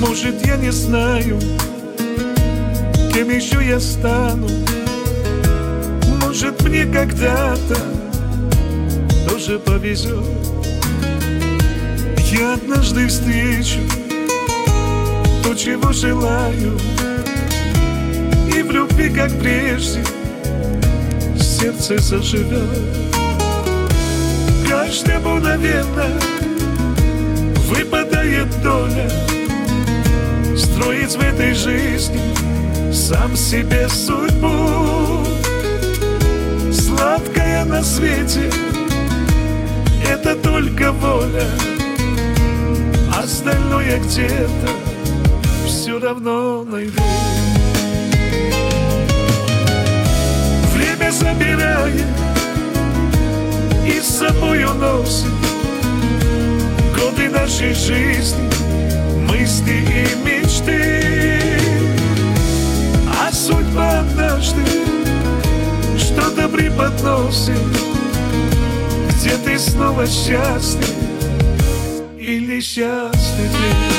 Может, я не знаю, кем еще я стану. Может, мне когда-то тоже повезет. Я однажды встречу то, чего желаю, и в любви, как прежде, сердце заживет. Каждому, наверное, выпадает доля строить в этой жизни сам себе судьбу. Сладкая на свете — это только воля, остальное где-то все равно найду. Время забирает и с собой уносит годы нашей жизни, мысли и мечты. А судьба однажды что-то преподносит, где ты снова счастлив или счастлив.